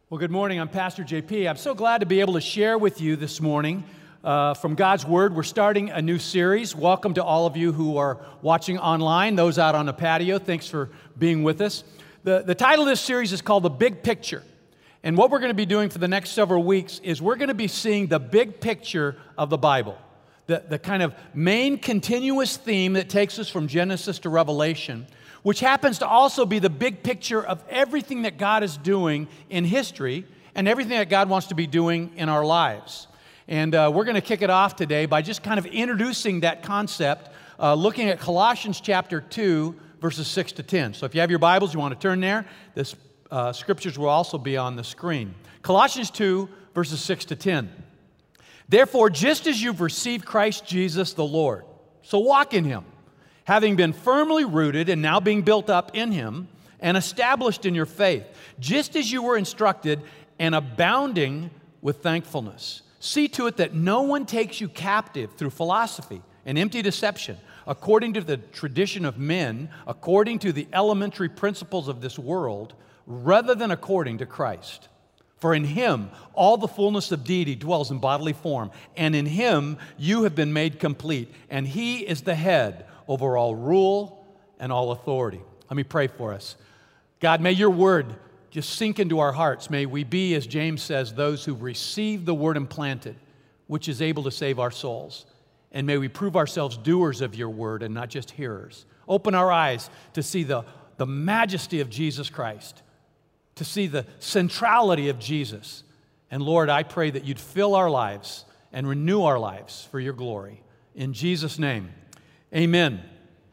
Well, good morning. I'm Pastor JP. I'm so glad to be able to share with you this morning from God's Word. We're starting a new series. Welcome to all of you who are watching online, those out on the patio. Thanks for being with us. The title of this series is called The Big Picture. And what we're going to be doing for the next several weeks is we're going to be seeing the big picture of the Bible, the kind of main continuous theme that takes us from Genesis to Revelation, which happens to also be the big picture of everything that God is doing in history and everything that God wants to be doing in our lives. And we're going to kick it off today by just kind of introducing that concept, looking at Colossians chapter 2, verses 6 to 10. So if you have your Bibles, you want to turn there. The scriptures will also be on the screen. Colossians 2, verses 6 to 10. Therefore, just as you've received Christ Jesus the Lord, so walk in Him, having been firmly rooted and now being built up in Him and established in your faith, just as you were instructed, and abounding with thankfulness. See to it that no one takes you captive through philosophy and empty deception, according to the tradition of men, according to the elementary principles of this world, rather than according to Christ. For in Him all the fullness of deity dwells in bodily form, and in Him you have been made complete, and He is the head over all rule and all authority. Let me pray for us. God, may your word just sink into our hearts. May we be, as James says, those who receive the word implanted, which is able to save our souls. And may we prove ourselves doers of your word and not just hearers. Open our eyes to see the majesty of Jesus Christ, to see the centrality of Jesus. And Lord, I pray that you'd fill our lives and renew our lives for your glory. In Jesus' name. Amen.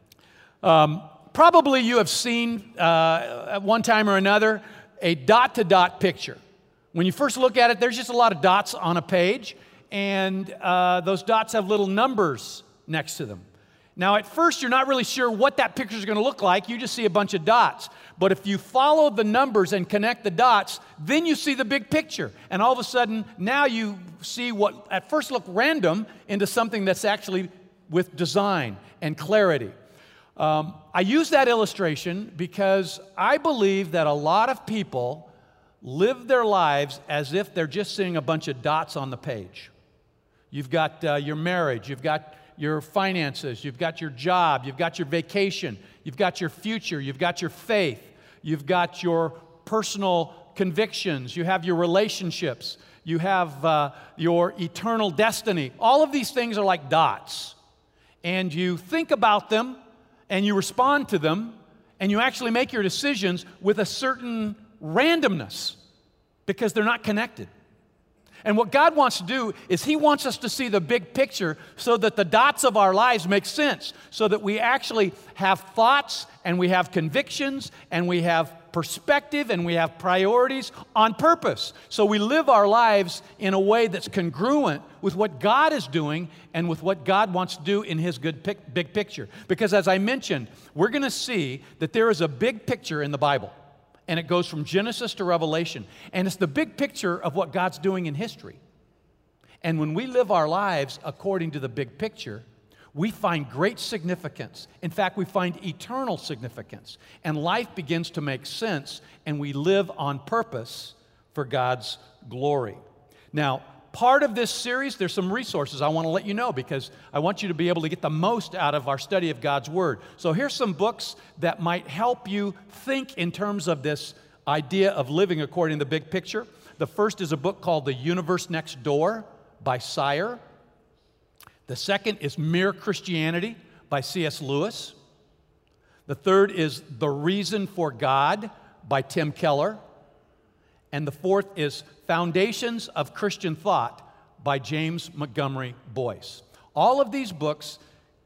Probably you have seen at one time or another a dot-to-dot picture. When you first look at it, there's just a lot of dots on a page, and those dots have little numbers next to them. Now, at first, you're not really sure what that picture is going to look like. You just see a bunch of dots. But if you follow the numbers and connect the dots, then you see the big picture. And all of a sudden, now you see what at first looked random into something that's actually with design and clarity. I use that illustration because I believe that a lot of people live their lives as if they're just seeing a bunch of dots on the page. You've got your marriage, you've got your finances, you've got your job, you've got your vacation, you've got your future, you've got your faith, you've got your personal convictions, you have your relationships, you have your eternal destiny. All of these things are like dots. And you think about them, and you respond to them, and you actually make your decisions with a certain randomness because they're not connected. And what God wants to do is He wants us to see the big picture so that the dots of our lives make sense, so that we actually have thoughts, and we have convictions, and we have perspective, and we have priorities on purpose. So we live our lives in a way that's congruent with what God is doing and with what God wants to do in His big picture. Because as I mentioned, we're going to see that there is a big picture in the Bible, and it goes from Genesis to Revelation, and it's the big picture of what God's doing in history. And when we live our lives according to the big picture, we find great significance. In fact, we find eternal significance. And life begins to make sense, and we live on purpose for God's glory. Now, part of this series, there's some resources I want to let you know because I want you to be able to get the most out of our study of God's Word. So here's some books that might help you think in terms of this idea of living according to the big picture. The first is a book called The Universe Next Door by Sire. The second is Mere Christianity by C.S. Lewis. The third is The Reason for God by Tim Keller. And the fourth is Foundations of Christian Thought by James Montgomery Boyce. All of these books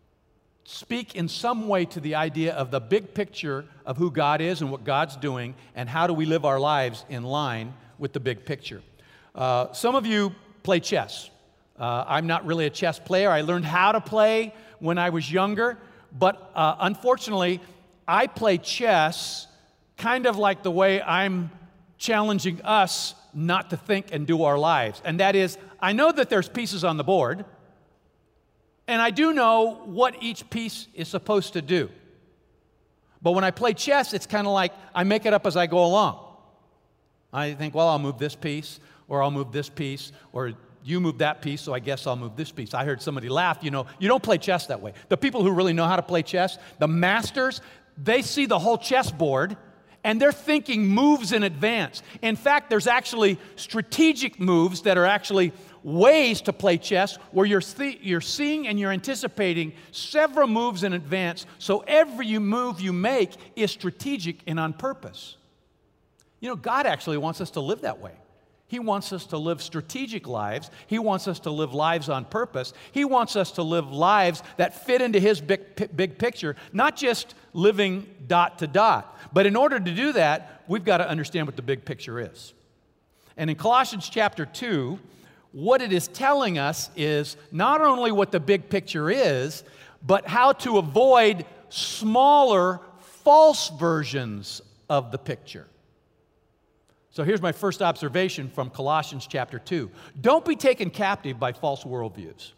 speak in some way to the idea of the big picture of who God is and what God's doing and how do we live our lives in line with the big picture. Some of you play chess. I'm not really a chess player. I learned how to play when I was younger, but unfortunately, I play chess kind of like the way I'm challenging us not to think and do our lives. And that is, I know that there's pieces on the board, and I do know what each piece is supposed to do. But when I play chess, it's kind of like I make it up as I go along. I think, well, I'll move this piece, or I'll move this piece, or you move that piece, so I guess I'll move this piece. I heard somebody laugh, you don't play chess that way. The people who really know how to play chess, the masters, they see the whole chessboard, and they're thinking moves in advance. In fact, there's actually strategic moves that are actually ways to play chess where you're seeing and you're anticipating several moves in advance, so every move you make is strategic and on purpose. God actually wants us to live that way. He wants us to live strategic lives. He wants us to live lives on purpose. He wants us to live lives that fit into His big picture, not just living dot to dot. But in order to do that, we've got to understand what the big picture is. And in Colossians chapter 2, what it is telling us is not only what the big picture is, but how to avoid smaller, false versions of the picture. So here's my first observation from Colossians chapter 2. Don't be taken captive by false worldviews.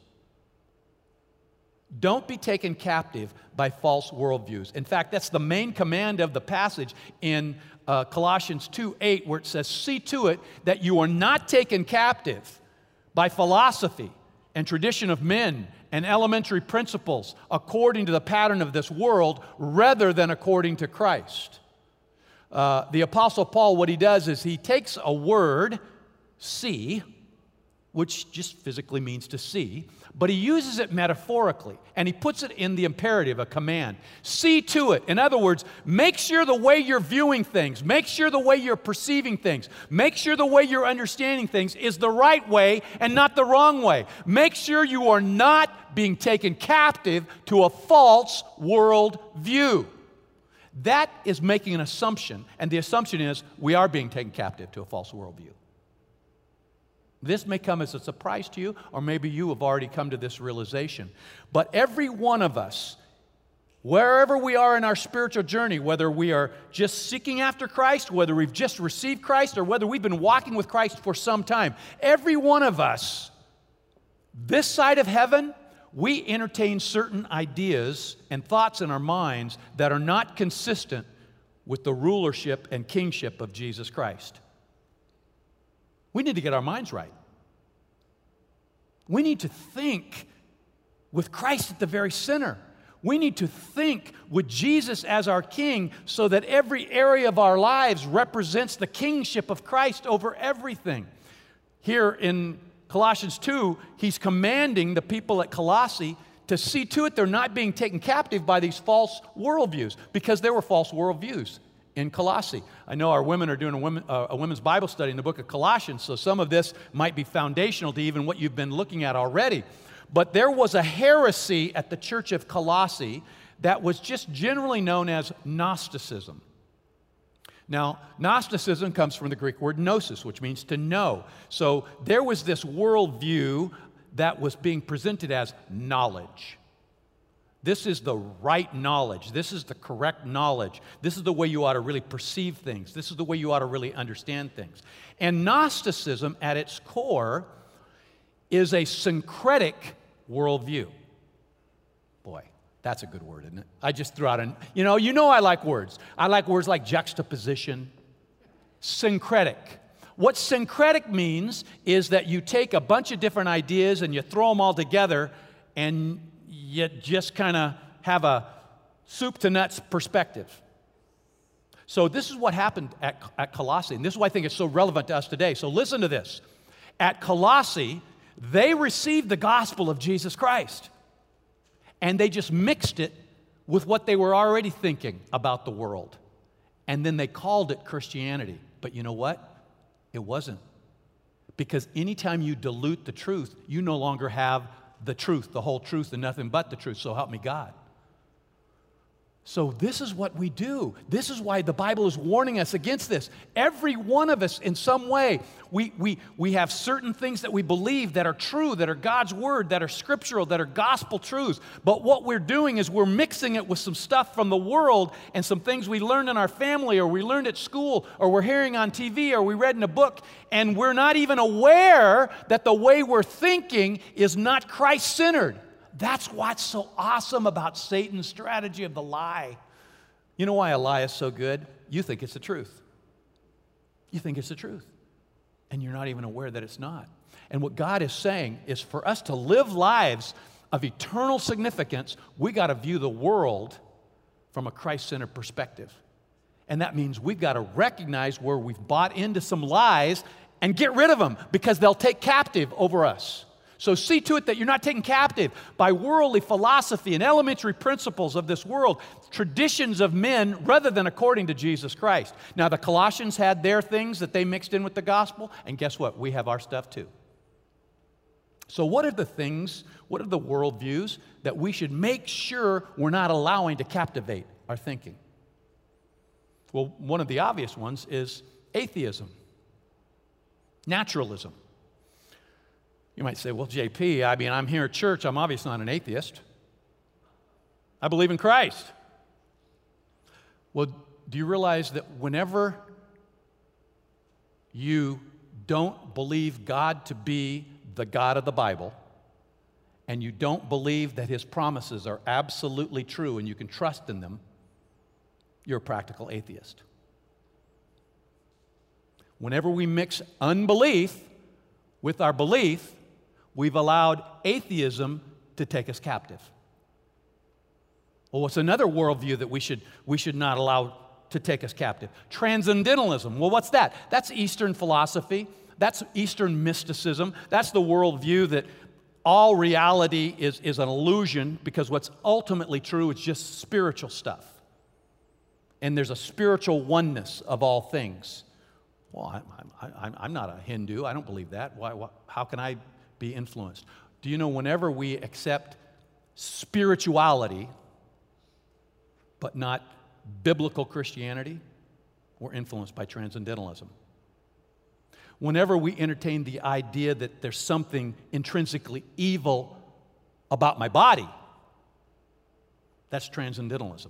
Don't be taken captive by false worldviews. In fact, that's the main command of the passage in Colossians 2:8, where it says, "See to it that you are not taken captive by philosophy and tradition of men and elementary principles according to the pattern of this world, rather than according to Christ." The Apostle Paul, what he does is he takes a word, see, which just physically means to see, but he uses it metaphorically, and he puts it in the imperative, a command. See to it. In other words, make sure the way you're viewing things, make sure the way you're perceiving things, make sure the way you're understanding things is the right way and not the wrong way. Make sure you are not being taken captive to a false world view. That is making an assumption, and the assumption is we are being taken captive to a false worldview. This may come as a surprise to you, or maybe you have already come to this realization. But every one of us, wherever we are in our spiritual journey, whether we are just seeking after Christ, whether we've just received Christ, or whether we've been walking with Christ for some time, every one of us, this side of heaven, we entertain certain ideas and thoughts in our minds that are not consistent with the rulership and kingship of Jesus Christ. We need to get our minds right. We need to think with Christ at the very center. We need to think with Jesus as our King so that every area of our lives represents the kingship of Christ over everything. Here in Colossians 2, he's commanding the people at Colossae to see to it they're not being taken captive by these false worldviews, because there were false worldviews in Colossae. I know our women are doing a women's Bible study in the book of Colossians, so some of this might be foundational to even what you've been looking at already. But there was a heresy at the church of Colossae that was just generally known as Gnosticism. Now, Gnosticism comes from the Greek word gnosis, which means to know. So there was this worldview that was being presented as knowledge. This is the right knowledge. This is the correct knowledge. This is the way you ought to really perceive things. This is the way you ought to really understand things. And Gnosticism, at its core, is a syncretic worldview. Boy, that's a good word, isn't it? I just threw out you know I like words. I like words like juxtaposition, syncretic. What syncretic means is that you take a bunch of different ideas and you throw them all together and you just kind of have a soup to nuts perspective. So this is what happened at Colossae, and this is why I think it's so relevant to us today. So listen to this. At Colossae, they received the gospel of Jesus Christ, and they just mixed it with what they were already thinking about the world. And then they called it Christianity. But you know what? It wasn't. Because anytime you dilute the truth, you no longer have the truth, the whole truth, and nothing but the truth. So help me God. So this is what we do. This is why the Bible is warning us against this. Every one of us, in some way, we have certain things that we believe that are true, that are God's Word, that are scriptural, that are gospel truths. But what we're doing is we're mixing it with some stuff from the world and some things we learned in our family, or we learned at school, or we're hearing on TV, or we read in a book, and we're not even aware that the way we're thinking is not Christ-centered. That's what's so awesome about Satan's strategy of the lie. You know why a lie is so good? You think it's the truth. You think it's the truth, and you're not even aware that it's not. And what God is saying is for us to live lives of eternal significance, we got to view the world from a Christ-centered perspective. And that means we've got to recognize where we've bought into some lies and get rid of them because they'll take captive over us. So see to it that you're not taken captive by worldly philosophy and elementary principles of this world, traditions of men, rather than according to Jesus Christ. Now, the Colossians had their things that they mixed in with the gospel, and guess what? We have our stuff too. So what are the things, what are the worldviews that we should make sure we're not allowing to captivate our thinking? Well, one of the obvious ones is atheism, naturalism. You might say, well, JP, I mean, I'm here at church. I'm obviously not an atheist. I believe in Christ. Well, do you realize that whenever you don't believe God to be the God of the Bible, and you don't believe that His promises are absolutely true and you can trust in them, you're a practical atheist. Whenever we mix unbelief with our belief, we've allowed atheism to take us captive. Well, what's another worldview that we should not allow to take us captive? Transcendentalism. Well, what's that? That's Eastern philosophy. That's Eastern mysticism. That's the worldview that all reality is an illusion because what's ultimately true is just spiritual stuff. And there's a spiritual oneness of all things. Well, I'm not a Hindu. I don't believe that. How can I be influenced? Do you know whenever we accept spirituality but not biblical Christianity, we're influenced by transcendentalism. Whenever we entertain the idea that there's something intrinsically evil about my body, that's transcendentalism.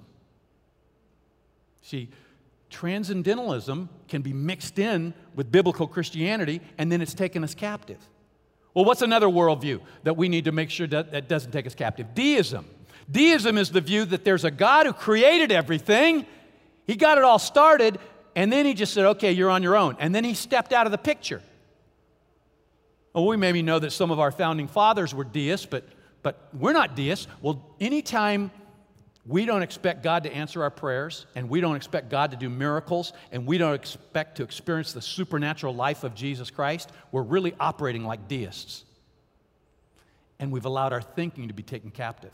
See, transcendentalism can be mixed in with biblical Christianity, and then it's taken us captive. Well, what's another worldview that we need to make sure that doesn't take us captive? Deism. Deism is the view that there's a God who created everything. He got it all started, and then He just said, okay, you're on your own. And then He stepped out of the picture. Well, we maybe know that some of our founding fathers were deists, but we're not deists. Well, anytime we don't expect God to answer our prayers, and we don't expect God to do miracles, and we don't expect to experience the supernatural life of Jesus Christ, we're really operating like deists. And we've allowed our thinking to be taken captive.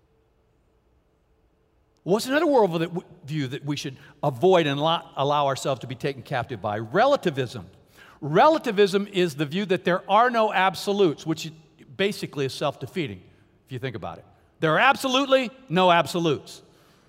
What's another worldview that we should avoid and not allow ourselves to be taken captive by? Relativism. Relativism is the view that there are no absolutes, which basically is self-defeating, if you think about it. There are absolutely no absolutes.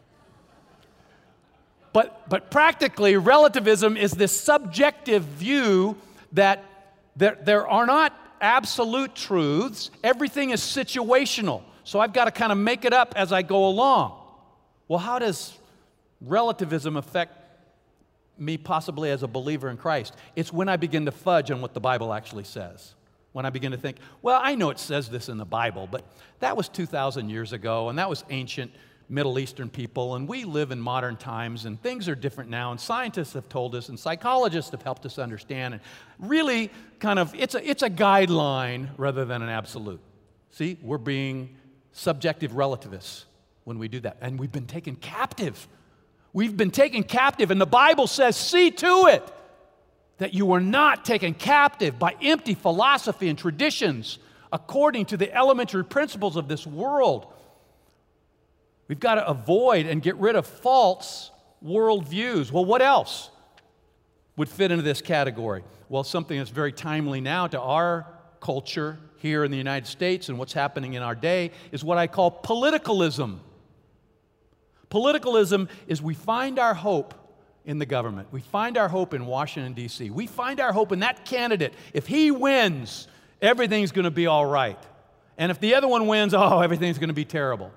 But practically, relativism is this subjective view that there are not absolute truths. Everything is situational. So I've got to kind of make it up as I go along. Well, how does relativism affect me possibly as a believer in Christ? It's when I begin to fudge on what the Bible actually says. When I begin to think, well, I know it says this in the Bible, but that was 2,000 years ago, and that was ancient Middle Eastern people, and we live in modern times, and things are different now, and scientists have told us, and psychologists have helped us understand, and really kind of, it's a guideline rather than an absolute. See, we're being subjective relativists when we do that, and we've been taken captive. We've been taken captive, and the Bible says, see to it that you are not taken captive by empty philosophy and traditions according to the elementary principles of this world. We've got to avoid and get rid of false worldviews. Well, what else would fit into this category? Well, something that's very timely now to our culture here in the United States and what's happening in our day is what I call politicalism. Politicalism is we find our hope in the government. We find our hope in Washington, D.C. We find our hope in that candidate. If he wins, everything's going to be all right. And if the other one wins, oh, everything's going to be terrible.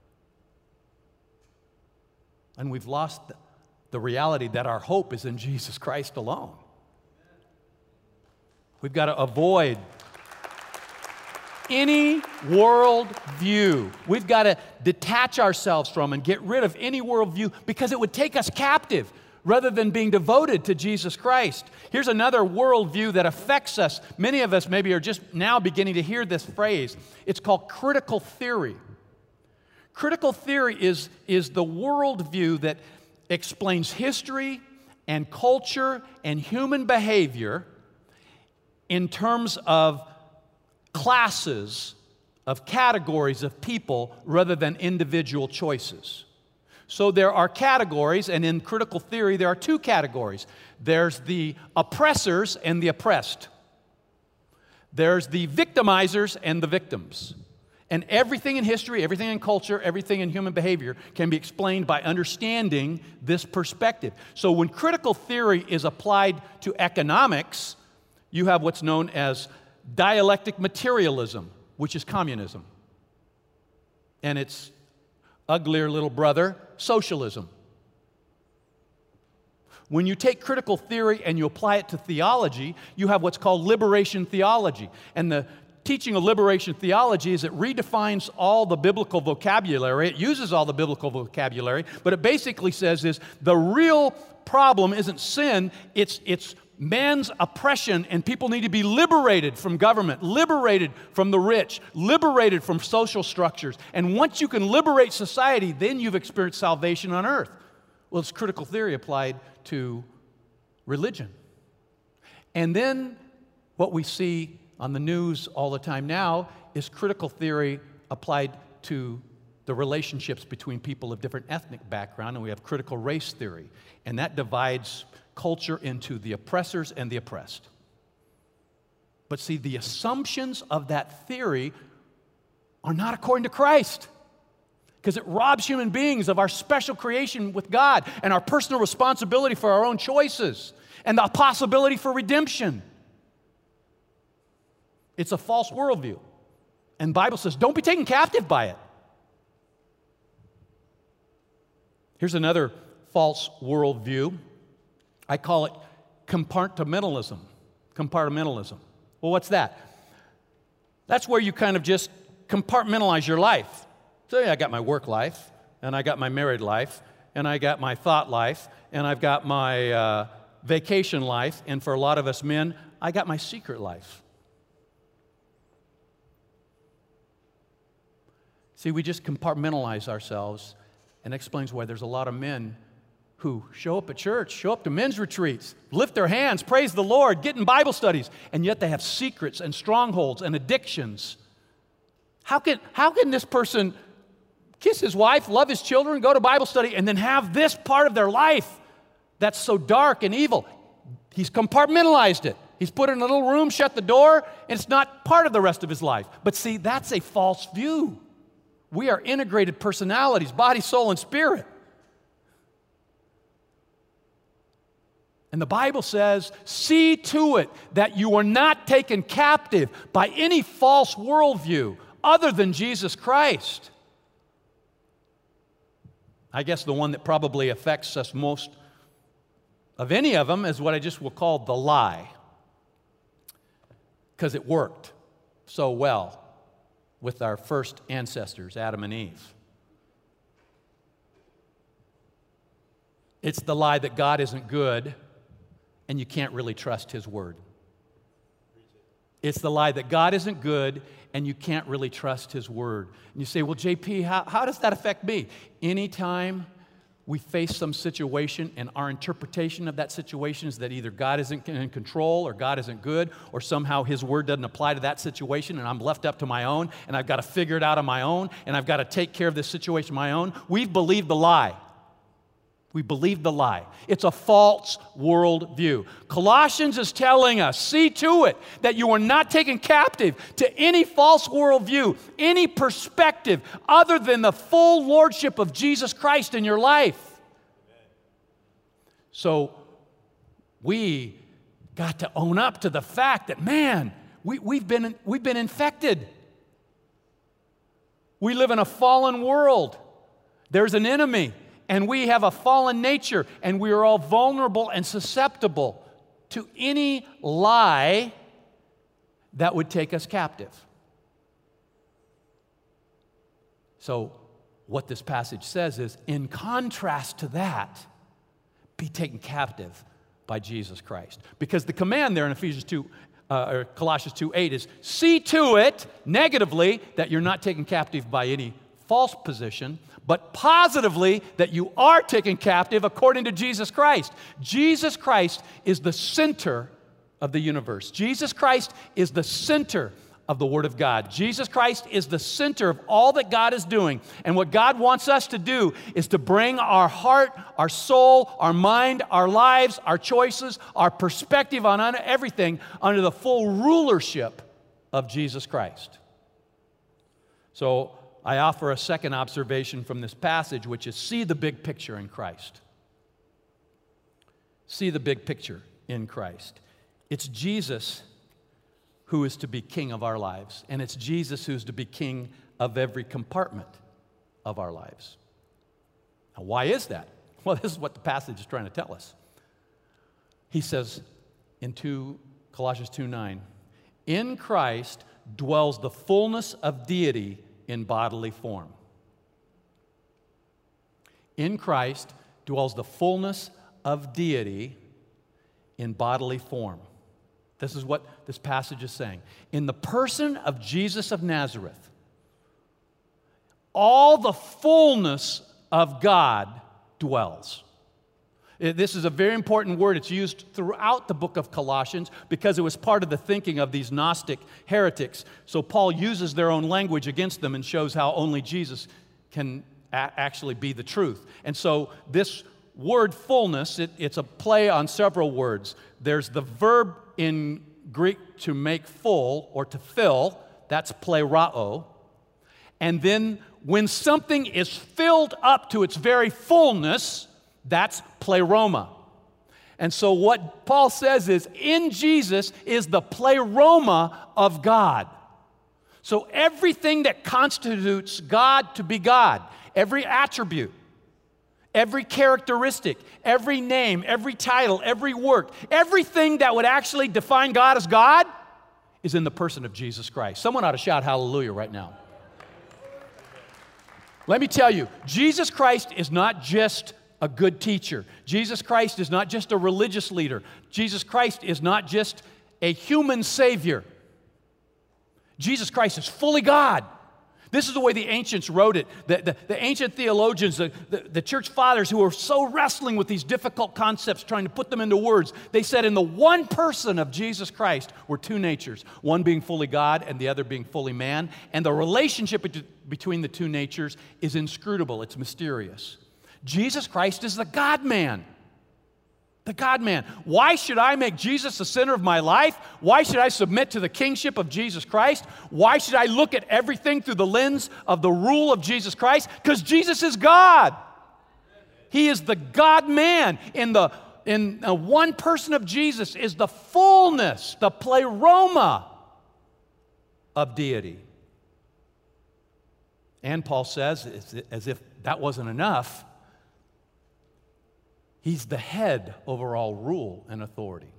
And we've lost the reality that our hope is in Jesus Christ alone. We've got to avoid any world view. We've got to detach ourselves from and get rid of any world view because it would take us captive. rather than being devoted to Jesus Christ. Here's another worldview that affects us. Many of us maybe are just now beginning to hear this phrase. It's called critical theory. Critical theory is the worldview that explains history and culture and human behavior in terms of classes, of categories of people, rather than individual choices. So there are categories, and in critical theory, there are two categories. There's the oppressors and the oppressed. There's the victimizers and the victims. And everything in history, everything in culture, everything in human behavior can be explained by understanding this perspective. So when critical theory is applied to economics, you have what's known as dialectic materialism, which is communism. And its uglier little brother, socialism. When you take critical theory and you apply it to theology, you have what's called liberation theology. And the teaching of liberation theology is it redefines all the biblical vocabulary. It uses all the biblical vocabulary, but it basically says is the real problem isn't sin, it's man's oppression, and people need to be liberated from government, liberated from the rich, liberated from social structures. And once you can liberate society, then you've experienced salvation on earth. Well, it's critical theory applied to religion. And then what we see on the news all the time now is critical theory applied to the relationships between people of different ethnic background, and we have critical race theory. And that divides culture into the oppressors and the oppressed. But see, the assumptions of that theory are not according to Christ, because it robs human beings of our special creation with God and our personal responsibility for our own choices and the possibility for redemption. It's a false worldview. And the Bible says, don't be taken captive by it. Here's another false worldview. I call it compartmentalism. Compartmentalism. Well, what's that? That's where you kind of just compartmentalize your life. So yeah, I got my work life, and I got my married life, and I got my thought life, and I've got my vacation life, and for a lot of us men, I got my secret life. See, we just compartmentalize ourselves, and that explains why there's a lot of men who show up at church, show up to men's retreats, lift their hands, praise the Lord, get in Bible studies, and yet they have secrets and strongholds and addictions. How can this person kiss his wife, love his children, go to Bible study, and then have this part of their life that's so dark and evil? He's compartmentalized it. He's put it in a little room, shut the door, and it's not part of the rest of his life. But see, that's a false view. We are integrated personalities, body, soul, and spirit. And the Bible says, see to it that you are not taken captive by any false worldview other than Jesus Christ. I guess the one that probably affects us most of any of them is what I just will call the lie, because it worked so well with our first ancestors, Adam and Eve. It's the lie that God isn't good and you can't really trust His Word. It's the lie that God isn't good and you can't really trust His Word. And you say, well, JP, how does that affect me? Anytime we face some situation and our interpretation of that situation is that either God isn't in control or God isn't good or somehow His Word doesn't apply to that situation and I'm left up to my own and I've got to figure it out on my own and I've got to take care of this situation on my own, we've believed the lie. We believe the lie. It's a false worldview. Colossians is telling us, see to it that you are not taken captive to any false worldview, any perspective other than the full lordship of Jesus Christ in your life. So we got to own up to the fact that, man, we've been infected. We live in a fallen world. There's an enemy. And we have a fallen nature, and we are all vulnerable and susceptible to any lie that would take us captive. So, what this passage says is, in contrast to that, be taken captive by Jesus Christ. Because the command there in Ephesians 2, or Colossians 2:8 is, see to it, negatively, that you're not taken captive by any false position, but positively that you are taken captive according to Jesus Christ. Jesus Christ is the center of the universe. Jesus Christ is the center of the Word of God. Jesus Christ is the center of all that God is doing. And what God wants us to do is to bring our heart, our soul, our mind, our lives, our choices, our perspective on everything under the full rulership of Jesus Christ. So I offer a second observation from this passage, which is see the big picture in Christ. See the big picture in Christ. It's Jesus who is to be king of our lives, and it's Jesus who's to be king of every compartment of our lives. Now, why is that? Well, this is what the passage is trying to tell us. He says in Colossians 2:9, in Christ dwells the fullness of deity in bodily form. In Christ dwells the fullness of deity in bodily form. This is what this passage is saying. In the person of Jesus of Nazareth, all the fullness of God dwells. This is a very important word. It's used throughout the book of Colossians because it was part of the thinking of these Gnostic heretics. So Paul uses their own language against them and shows how only Jesus can actually be the truth. And so this word fullness, it's a play on several words. There's the verb in Greek to make full or to fill, that's plerao. And then when something is filled up to its very fullness, that's pleroma. And so what Paul says is, in Jesus is the pleroma of God. So everything that constitutes God to be God, every attribute, every characteristic, every name, every title, every work, everything that would actually define God as God is in the person of Jesus Christ. Someone ought to shout hallelujah right now. Let me tell you, Jesus Christ is not just a good teacher. Jesus Christ is not just a religious leader. Jesus Christ is not just a human savior. Jesus Christ is fully God. This is the way the ancients wrote it. The ancient theologians, the church fathers who were so wrestling with these difficult concepts, trying to put them into words, they said in the one person of Jesus Christ were two natures, one being fully God and the other being fully man. And the relationship between the two natures is inscrutable. It's mysterious. Jesus Christ is the God-man. The God-man. Why should I make Jesus the center of my life? Why should I submit to the kingship of Jesus Christ? Why should I look at everything through the lens of the rule of Jesus Christ? Because Jesus is God. He is the God-man. In the one person of Jesus is the fullness, the pleroma of deity. And Paul says, as if that wasn't enough, He's the head over all rule and authority.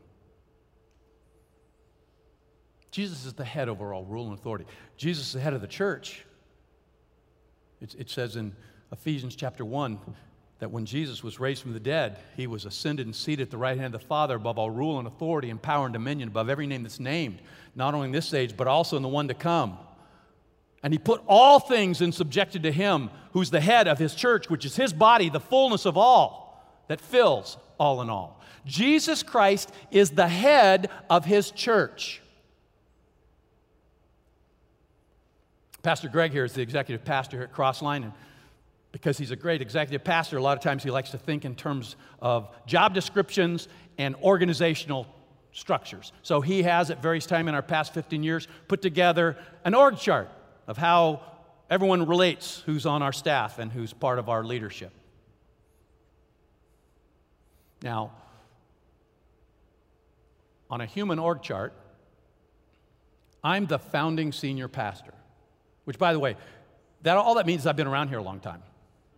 Jesus is the head over all rule and authority. Jesus is the head of the church. It says in Ephesians chapter 1 that when Jesus was raised from the dead, He was ascended and seated at the right hand of the Father above all rule and authority and power and dominion, above every name that's named, not only in this age, but also in the one to come. And He put all things in subjection to Him, who's the head of His church, which is His body, the fullness of all, that fills all in all. Jesus Christ is the head of His church. Pastor Greg here is the executive pastor here at Crossline, and because he's a great executive pastor, a lot of times he likes to think in terms of job descriptions and organizational structures. So he has, at various times in our past 15 years, put together an org chart of how everyone relates, who's on our staff and who's part of our leadership. Now, on a human org chart, I'm the founding senior pastor, which, by the way, all that means is I've been around here a long time.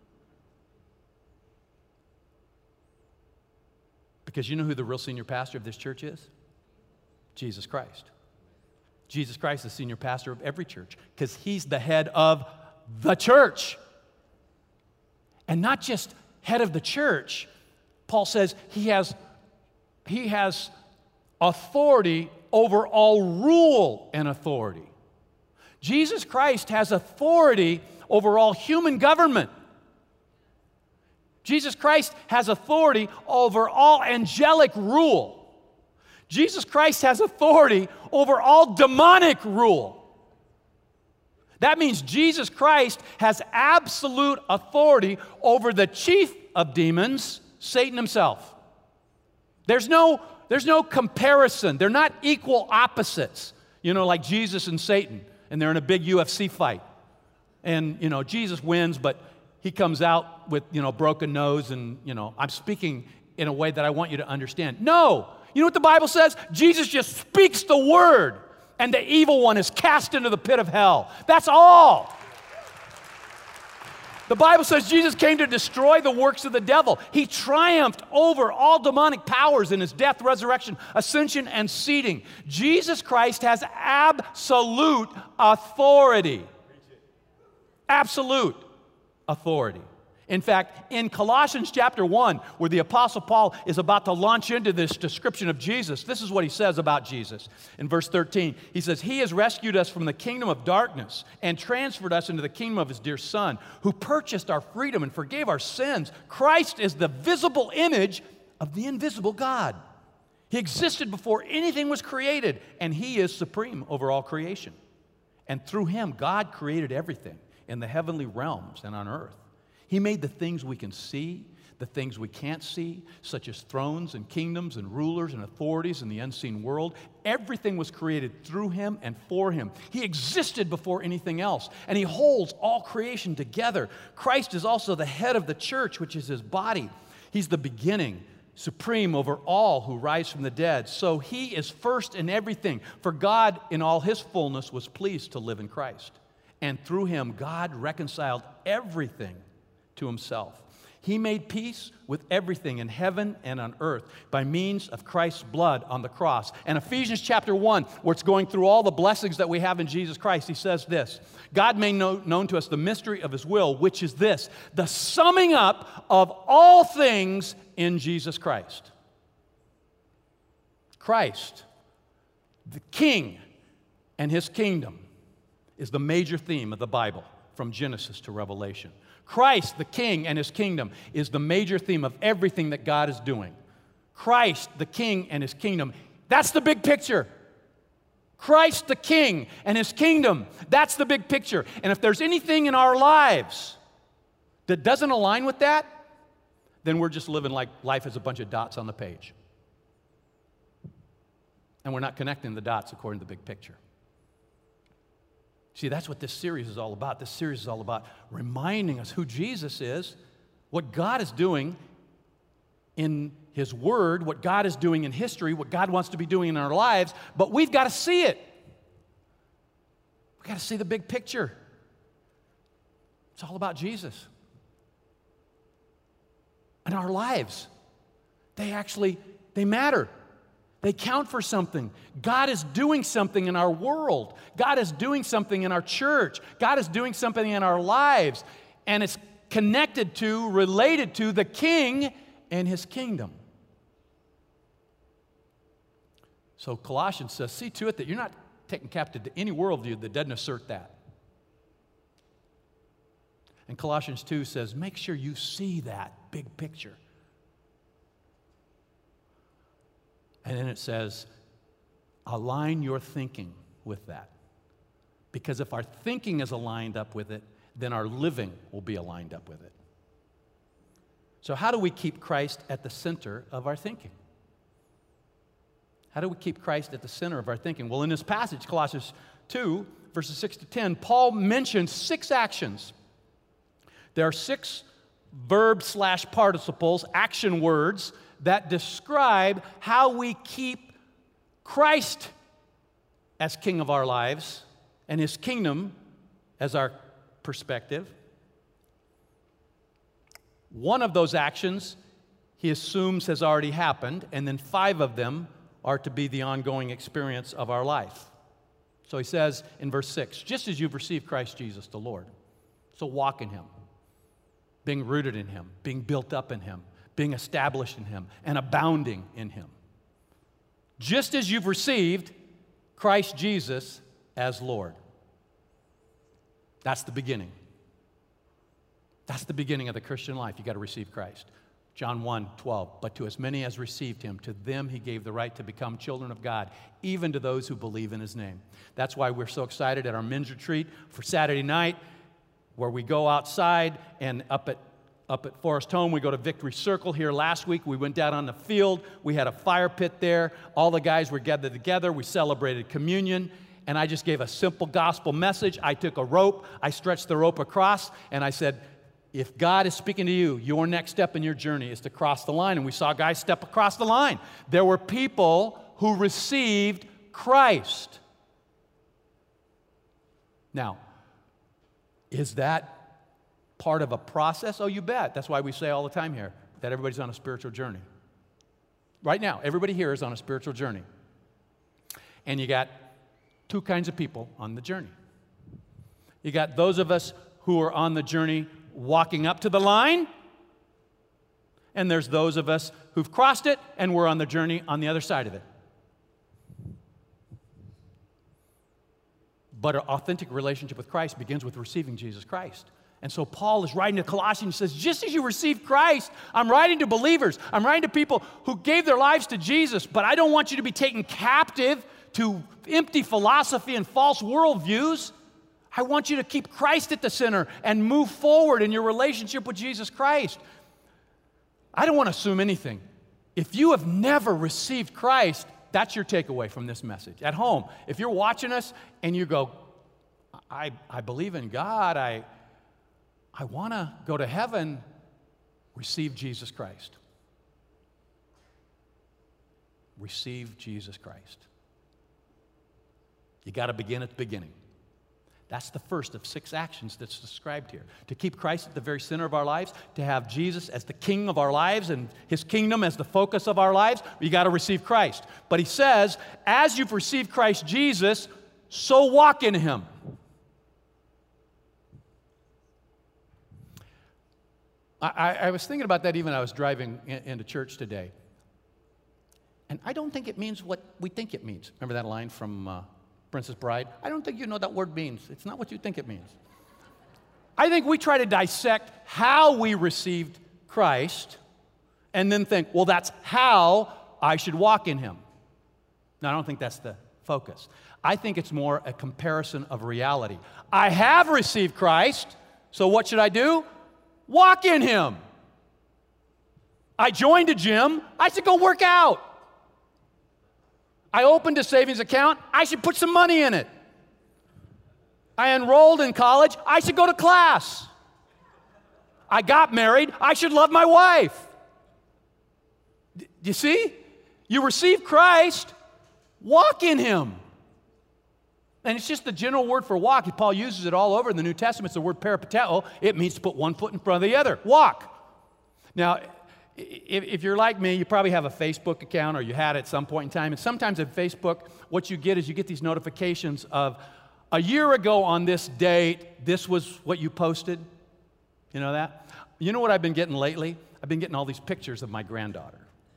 Because you know who the real senior pastor of this church is? Jesus Christ. Jesus Christ is the senior pastor of every church because He's the head of the church. And not just head of the church. Paul says he has authority over all rule and authority. Jesus Christ has authority over all human government. Jesus Christ has authority over all angelic rule. Jesus Christ has authority over all demonic rule. That means Jesus Christ has absolute authority over the chief of demons, Satan himself. There's no comparison. They're not equal opposites, like Jesus and Satan, and they're in a big UFC fight. And, Jesus wins, but he comes out with, broken nose, and, I'm speaking in a way that I want you to understand. No! You know what the Bible says? Jesus just speaks the word, and the evil one is cast into the pit of hell. That's all. The Bible says Jesus came to destroy the works of the devil. He triumphed over all demonic powers in his death, resurrection, ascension, and seating. Jesus Christ has absolute authority. Absolute authority. In fact, in Colossians chapter 1, where the Apostle Paul is about to launch into this description of Jesus, this is what he says about Jesus. In verse 13, he says, He has rescued us from the kingdom of darkness and transferred us into the kingdom of His dear Son, who purchased our freedom and forgave our sins. Christ is the visible image of the invisible God. He existed before anything was created, and He is supreme over all creation. And through Him, God created everything in the heavenly realms and on earth. He made the things we can see, the things we can't see, such as thrones and kingdoms and rulers and authorities in the unseen world. Everything was created through Him and for Him. He existed before anything else, and He holds all creation together. Christ is also the head of the church, which is His body. He's the beginning, supreme over all who rise from the dead. So He is first in everything, for God in all His fullness was pleased to live in Christ. And through Him, God reconciled everything to Himself. He made peace with everything in heaven and on earth by means of Christ's blood on the cross. And Ephesians chapter 1, where it's going through all the blessings that we have in Jesus Christ, he says this, God made known to us the mystery of His will, which is this, the summing up of all things in Jesus Christ. Christ, the King, and His kingdom is the major theme of the Bible from Genesis to Revelation. Christ, the King, and His kingdom is the major theme of everything that God is doing. Christ, the King, and His kingdom, that's the big picture. Christ, the King, and His kingdom, that's the big picture. And if there's anything in our lives that doesn't align with that, then we're just living like life is a bunch of dots on the page. And we're not connecting the dots according to the big picture. See, that's what this series is all about. This series is all about reminding us who Jesus is, what God is doing in His Word, what God is doing in history, what God wants to be doing in our lives, but we've got to see it. We've got to see the big picture. It's all about Jesus. And our lives, they matter. They count for something. God is doing something in our world. God is doing something in our church. God is doing something in our lives. And it's connected to, related to the King and His kingdom. So Colossians says, see to it that you're not taken captive to any worldview that doesn't assert that. And Colossians 2 says, make sure you see that big picture. And then it says, align your thinking with that. Because if our thinking is aligned up with it, then our living will be aligned up with it. So how do we keep Christ at the center of our thinking? How do we keep Christ at the center of our thinking? Well, in this passage, Colossians 2, verses 6 to 10, Paul mentions 6 actions. There are 6 verb/participles, action words, that describe how we keep Christ as King of our lives and His kingdom as our perspective. One of those actions he assumes has already happened, and then 5 of them are to be the ongoing experience of our life. So he says in verse 6, just as you've received Christ Jesus the Lord, so walk in Him, being rooted in Him, being built up in Him, being established in Him and abounding in Him. Just as you've received Christ Jesus as Lord. That's the beginning. That's the beginning of the Christian life. You've got to receive Christ. John 1:12, but to as many as received Him, to them He gave the right to become children of God, even to those who believe in His name. That's why we're so excited at our men's retreat for Saturday night, where we go outside and up at Forest Home, we go to Victory Circle. Here last week, we went down on the field. We had a fire pit there. All the guys were gathered together. We celebrated communion, and I just gave a simple gospel message. I took a rope. I stretched the rope across, and I said, if God is speaking to you, your next step in your journey is to cross the line. And we saw guys step across the line. There were people who received Christ. Now, is that part of a process? Oh, you bet. That's why we say all the time here that everybody's on a spiritual journey. Right now, everybody here is on a spiritual journey. And you got two kinds of people on the journey. You got those of us who are on the journey walking up to the line, and there's those of us who've crossed it and we're on the journey on the other side of it. But an authentic relationship with Christ begins with receiving Jesus Christ. And so Paul is writing to Colossians and says, just as you received Christ, I'm writing to believers. I'm writing to people who gave their lives to Jesus, but I don't want you to be taken captive to empty philosophy and false worldviews. I want you to keep Christ at the center and move forward in your relationship with Jesus Christ. I don't want to assume anything. If you have never received Christ, that's your takeaway from this message. At home, if you're watching us and you go, I believe in God, I want to go to heaven, receive Jesus Christ. Receive Jesus Christ. You got to begin at the beginning. That's the first of 6 actions that's described here. To keep Christ at the very center of our lives, to have Jesus as the king of our lives and His kingdom as the focus of our lives, you got to receive Christ. But he says, as you've received Christ Jesus, so walk in Him. I was thinking about that even when I was driving into church today. And I don't think it means what we think it means. Remember that line from Princess Bride? I don't think you know that word means. It's not what you think it means. I think we try to dissect how we received Christ and then think, well, that's how I should walk in Him. No, I don't think that's the focus. I think it's more a comparison of reality. I have received Christ, so what should I do? Walk in Him. I joined a gym, I should go work out. I opened a savings account, I should put some money in it. I enrolled in college, I should go to class. I got married, I should love my wife. You see? You receive Christ, walk in Him. And it's just the general word for walk. Paul uses it all over in the New Testament. It's the word peripateo. It means to put one foot in front of the other. Walk. Now, if you're like me, you probably have a Facebook account or you had it at some point in time. And sometimes at Facebook, what you get is you get these notifications of a year ago on this date, this was what you posted. You know that? You know what I've been getting lately? I've been getting all these pictures of my granddaughter.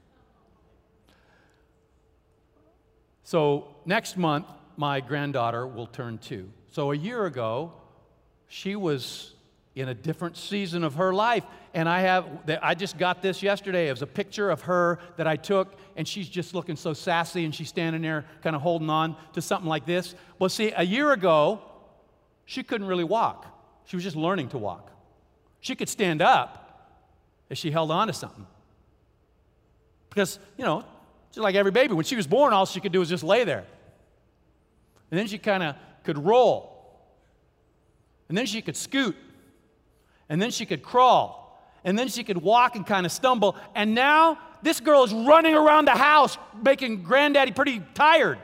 So next month, my granddaughter will turn 2. So a year ago, she was in a different season of her life. And I just got this yesterday. It was a picture of her that I took, and she's just looking so sassy, and she's standing there kind of holding on to something like this. Well, see, a year ago, she couldn't really walk. She was just learning to walk. She could stand up as she held on to something. Because, just like every baby, when she was born, all she could do was just lay there. And then she kind of could roll. And then she could scoot. And then she could crawl. And then she could walk and kind of stumble. And now this girl is running around the house making granddaddy pretty tired.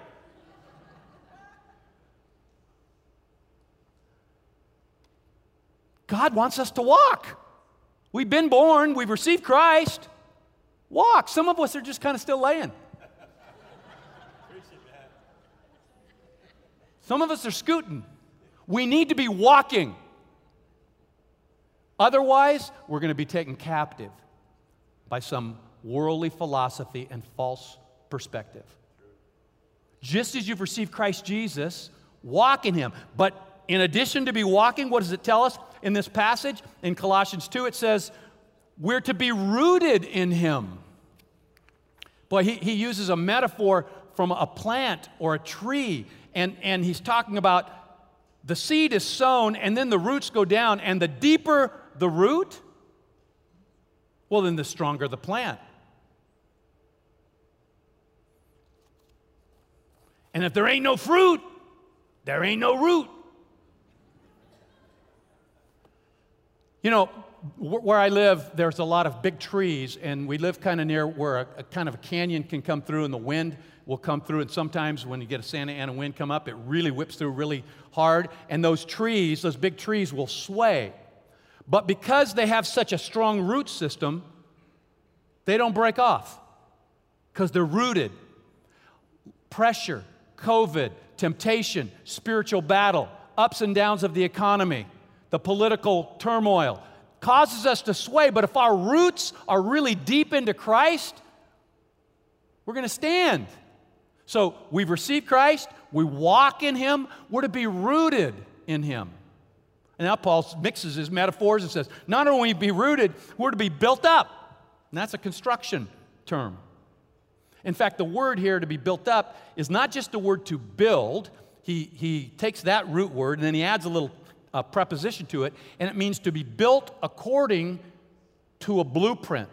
God wants us to walk. We've been born. We've received Christ. Walk. Some of us are just kind of still laying. Some of us are scooting. We need to be walking. Otherwise, we're going to be taken captive by some worldly philosophy and false perspective. Just as you've received Christ Jesus, walk in Him. But in addition to be walking, what does it tell us in this passage? In Colossians 2, it says, we're to be rooted in Him. Boy, he uses a metaphor from a plant or a tree, and he's talking about the seed is sown, and then the roots go down, and the deeper the root, well, then the stronger the plant. And if there ain't no fruit, there ain't no root. You know, where I live, there's a lot of big trees, and we live kind of near where a kind of a canyon can come through, and the wind will come through, and sometimes when you get a Santa Ana wind come up, it really whips through really hard, and those trees, those big trees, will sway. But because they have such a strong root system, they don't break off because they're rooted. Pressure, COVID, temptation, spiritual battle, ups and downs of the economy, the political turmoil causes us to sway, but if our roots are really deep into Christ, we're going to stand. So we've received Christ, we walk in Him, we're to be rooted in Him. And now Paul mixes his metaphors and says, not only be rooted, we're to be built up. And that's a construction term. In fact, the word here to be built up is not just the word to build. He takes that root word and then he adds a little preposition to it, and it means to be built according to a blueprint.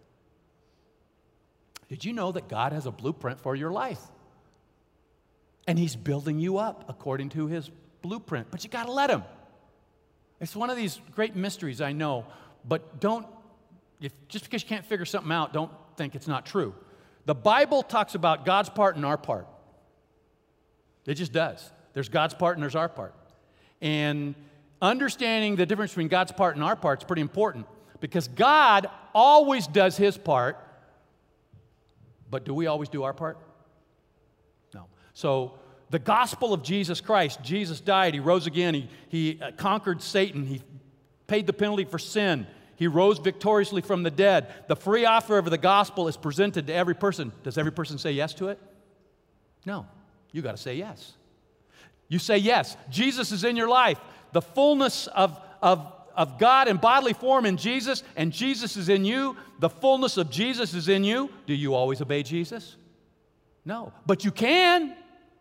Did you know that God has a blueprint for your life? And He's building you up according to His blueprint, but you got to let Him. It's one of these great mysteries, I know, but just because you can't figure something out, don't think it's not true. The Bible talks about God's part and our part. It just does. There's God's part and there's our part. And understanding the difference between God's part and our part is pretty important, because God always does His part, but do we always do our part? No. So the gospel of Jesus Christ, Jesus died, He rose again, He conquered Satan, He paid the penalty for sin, He rose victoriously from the dead. The free offer of the gospel is presented to every person. Does every person say yes to it? No. You got to say yes. You say yes. Jesus is in your life. The fullness of God in bodily form in Jesus, and Jesus is in you. The fullness of Jesus is in you. Do you always obey Jesus? No. But you can.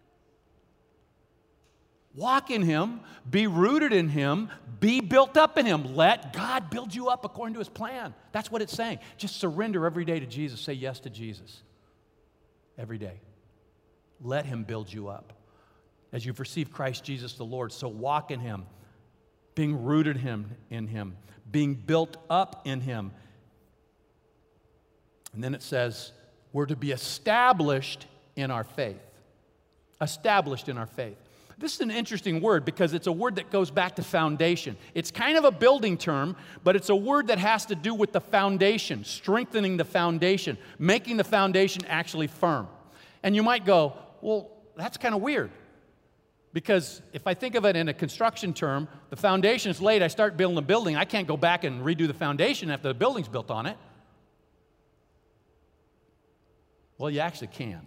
Walk in Him, be rooted in Him, be built up in Him. Let God build you up according to His plan. That's what it's saying. Just surrender every day to Jesus. Say yes to Jesus every day. Let Him build you up as you've received Christ Jesus the Lord. So walk in Him, being rooted in Him, being built up in Him. And then it says, we're to be established in our faith. Established in our faith. This is an interesting word because it's a word that goes back to foundation. It's kind of a building term, but it's a word that has to do with the foundation, strengthening the foundation, making the foundation actually firm. And you might go, well, that's kind of weird. Because if I think of it in a construction term, the foundation is laid, I start building a building, I can't go back and redo the foundation after the building's built on it. Well, you actually can.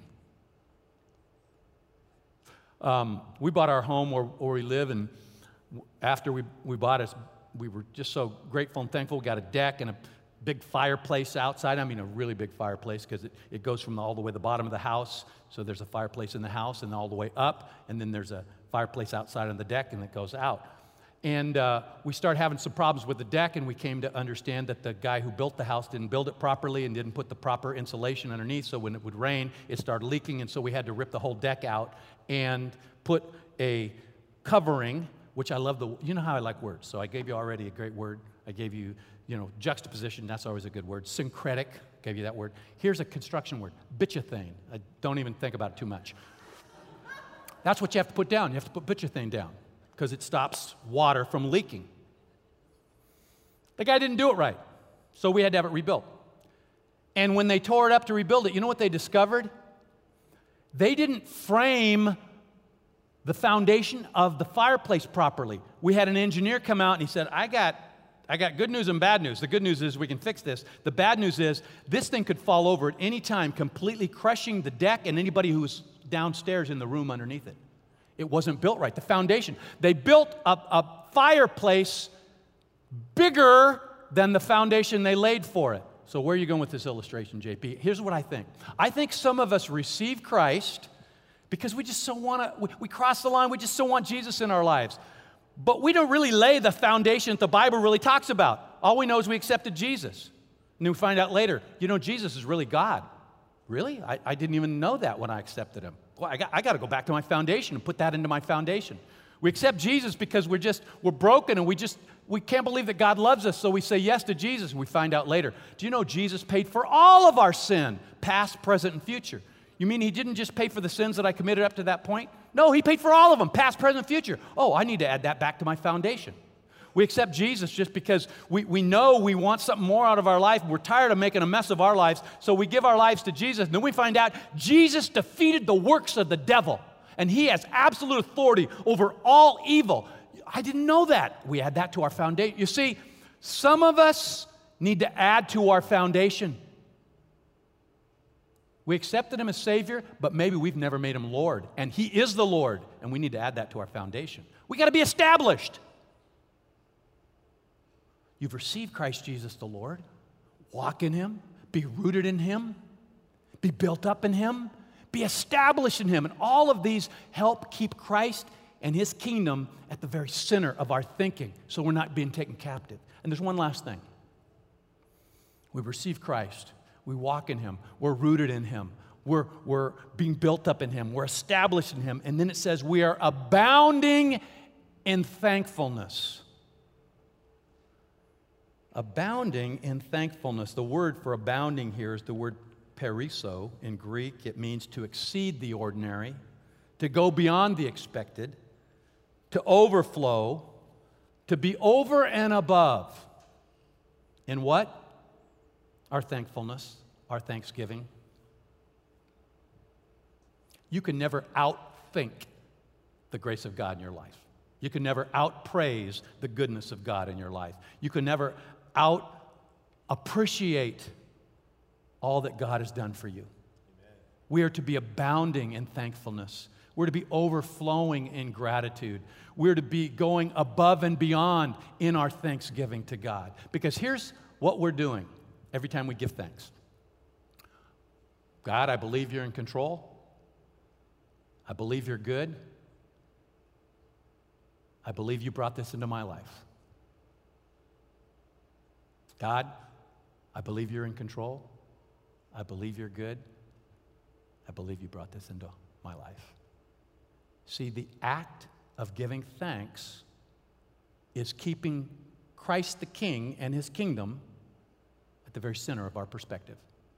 We bought our home where we live, and after we bought it, we were just so grateful and thankful. We got a deck and a big fireplace outside. I mean, a really big fireplace, because it goes from all the way to the bottom of the house. So there's a fireplace in the house and all the way up, and then there's a fireplace outside on the deck, and it goes out. And we started having some problems with the deck, and we came to understand that the guy who built the house didn't build it properly and didn't put the proper insulation underneath, so when it would rain, it started leaking, and so we had to rip the whole deck out and put a covering, which I love you know how I like words, so I gave you already a great word. I gave you, juxtaposition, that's always a good word. Syncretic, gave you that word. Here's a construction word, bituthane. I don't even think about it too much. That's what you have to put down. You have to put bituthane down, because it stops water from leaking. The guy didn't do it right, so we had to have it rebuilt. And when they tore it up to rebuild it, you know what they discovered? They didn't frame the foundation of the fireplace properly. We had an engineer come out and he said, I got I got good news and bad news. The good news is we can fix this. The bad news is this thing could fall over at any time, completely crushing the deck and anybody who's downstairs in the room underneath it. It wasn't built right. The foundation. They built a fireplace bigger than the foundation they laid for it. So where are you going with this illustration, JP? Here's what I think. I think some of us receive Christ because we just so want to, we cross the line, we just so want Jesus in our lives. But we don't really lay the foundation that the Bible really talks about. All we know is we accepted Jesus. And then we find out later, Jesus is really God. Really? I didn't even know that when I accepted him. Well, I got to go back to my foundation and put that into my foundation. We accept Jesus because we're broken and we can't believe that God loves us, so we say yes to Jesus, and we find out later. Do you know Jesus paid for all of our sin, past, present, and future? You mean he didn't just pay for the sins that I committed up to that point? No, he paid for all of them, past, present, future. Oh, I need to add that back to my foundation. We accept Jesus just because we know we want something more out of our life. We're tired of making a mess of our lives, so we give our lives to Jesus. And then we find out Jesus defeated the works of the devil, and he has absolute authority over all evil. I didn't know that. We add that to our foundation. You see, some of us need to add to our foundation. We accepted him as Savior, but maybe we've never made him Lord, and he is the Lord, and we need to add that to our foundation. We got to be established. You've received Christ Jesus the Lord. Walk in him. Be rooted in him. Be built up in him. Be established in him. And all of these help keep Christ and his kingdom at the very center of our thinking so we're not being taken captive. And there's one last thing. We've received Christ. We walk in him. We're rooted in him. We're being built up in him. We're established in him. And then it says we are abounding in thankfulness. Abounding in thankfulness. The word for abounding here is the word periso in Greek. It means to exceed the ordinary, to go beyond the expected, to overflow, to be over and above. In what? Our thankfulness, our thanksgiving. You can never outthink the grace of God in your life. You can never outpraise the goodness of God in your life. You can never out-appreciate all that God has done for you. Amen. We are to be abounding in thankfulness. We're to be overflowing in gratitude. We're to be going above and beyond in our thanksgiving to God. Because here's what we're doing every time we give thanks. God, I believe you're in control. I believe you're good. I believe you brought this into my life. God, I believe you're in control. I believe you're good. I believe you brought this into my life. See, the act of giving thanks is keeping Christ the King and his kingdom at the very center of our perspective.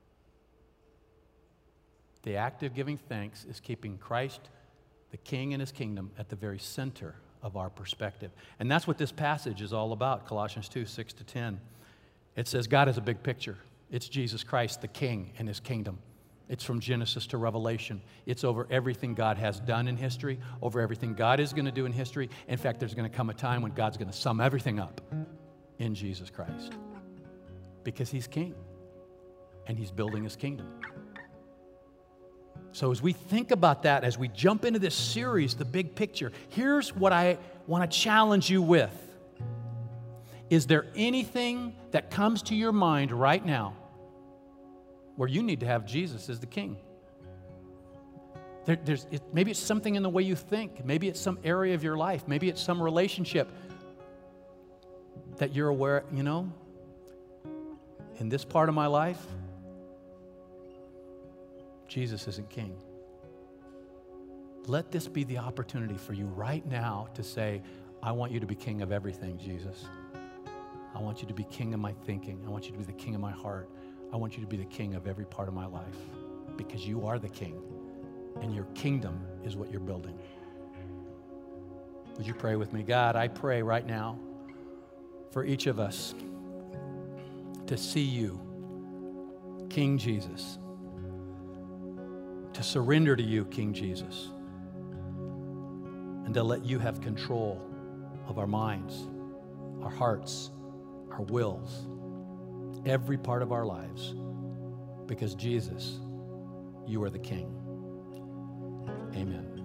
The act of giving thanks is keeping Christ the King and his kingdom at the very center of our perspective. And that's what this passage is all about, Colossians 2, 6 to 10. It says God is a big picture. It's Jesus Christ, the King, and his kingdom. It's from Genesis to Revelation. It's over everything God has done in history, over everything God is going to do in history. In fact, there's going to come a time when God's going to sum everything up in Jesus Christ. Because he's king, and he's building his kingdom. So as we think about that, as we jump into this series, the big picture, here's what I want to challenge you with. Is there anything that comes to your mind right now where you need to have Jesus as the king? Maybe it's something in the way you think. Maybe it's some area of your life. Maybe it's some relationship that you're aware, in this part of my life, Jesus isn't king. Let this be the opportunity for you right now to say, I want you to be king of everything, Jesus. I want you to be king of my thinking. I want you to be the king of my heart. I want you to be the king of every part of my life because you are the king and your kingdom is what you're building. Would you pray with me? God, I pray right now for each of us to see you, King Jesus, to surrender to you, King Jesus, and to let you have control of our minds, our hearts, our wills, every part of our lives, because Jesus, you are the King. Amen.